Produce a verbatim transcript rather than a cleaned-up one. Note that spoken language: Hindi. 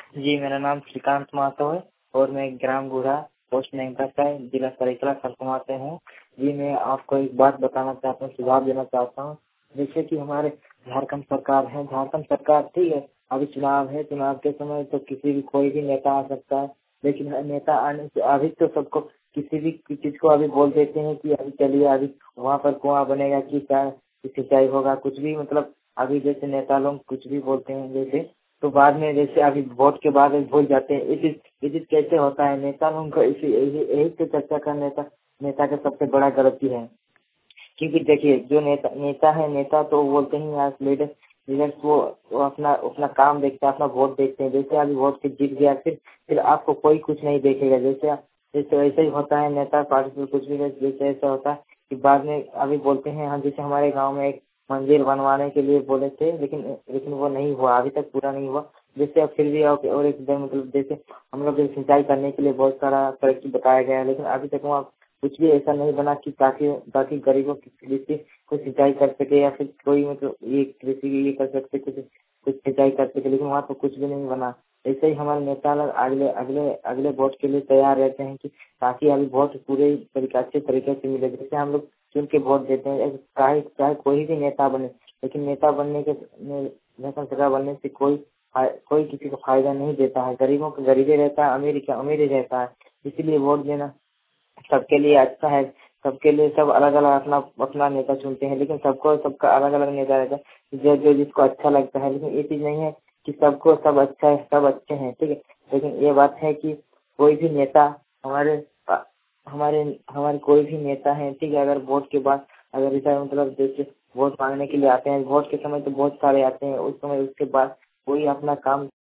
जी, मेरा नाम श्रीकांत महतो है और मैं ग्राम बूढ़ा पोस्ट नैनीताल जिला सरायकेला खरसावां से हूँ। जी, मैं आपको एक बात बताना चाहता हूँ, सुझाव देना चाहता हूँ। जैसे कि हमारे झारखंड सरकार है, झारखंड सरकार ठीक है, अभी चुनाव है, चुनाव के समय तो किसी भी कोई भी नेता आ सकता है, लेकिन नेता आने से अभी तो सबको किसी भी चीज को अभी बोल देते हैं कि अभी चलिए अभी वहाँ पर कुआं बनेगा कि क्या सिंचाई होगा, कुछ भी मतलब अभी जैसे नेता लोग कुछ भी बोलते हैं जैसे, तो बाद में जैसे अभी वोट के बाद भूल जाते हैं। ये चीज ये चीज कैसे होता है? नेता लोगों को इसी यही यही तो चर्चा का नेता नेता का सबसे बड़ा गलती है, क्योंकि देखिए जो नेता नेता है नेता तो बोलते ही आज लीडर लीडर वो, वो अपना अपना काम देखते हैं, अपना वोट देखते हैं। जैसे अभी वोट के जीत गया फिर फिर आपको कोई कुछ नहीं देखेगा। जैसे जैसे वैसे ही होता है नेता पार्टी में कुछ भी जैसे ऐसा होता है कि बाद में अभी बोलते हैं हम, जैसे हमारे गाँव में एक मंदिर बनवाने के लिए बोले थे, लेकिन लेकिन वो नहीं हुआ, अभी तक पूरा नहीं हुआ। जैसे अब फिर भी और एक मतलब जैसे हम लोग सिंचाई करने के लिए बहुत सारा तरक्की बताया गया है, लेकिन अभी तक वहाँ कुछ भी ऐसा नहीं बना कि ताकि ताकि गरीबों की कृषि को सिंचाई कर सके या फिर कोई मतलब ये कृषि ये कर सकते कुछ कुछ सिंचाई कर सके, लेकिन वहाँ तो कुछ भी नहीं बना। ऐसे ही हमारे नेता लोग अगले अगले अगले वोट के लिए तैयार रहते हैं कि ताकि अभी वोट पूरे तरीके अच्छे तरीके से मिले। जैसे हम लोग चुन के वोट देते हैं, चाहे चाहे कोई भी नेता बने, लेकिन नेता बनने के नेता सरकार बनने से कोई कोई किसी को फायदा नहीं देता है। गरीबों को गरीबी रहता है, अमीर का अमीर ही रहता है। इसीलिए वोट देना सबके लिए अच्छा है। सबके लिए सब अलग अलग अपना अपना नेता चुनते हैं, लेकिन सबको सबका अलग अलग नेता रहता है जो जो जिसको अच्छा लगता है। लेकिन ये चीज नहीं है कि सबको सब अच्छा है, सब अच्छे हैं, ठीक है। लेकिन ये बात है कि कोई भी नेता हमारे हमारे हमारे कोई भी नेता है, ठीक है, अगर वोट के बाद अगर ऐसा मतलब जैसे वोट मांगने के लिए आते हैं, वोट के समय तो बहुत सारे आते हैं, उस समय उसके बाद कोई अपना काम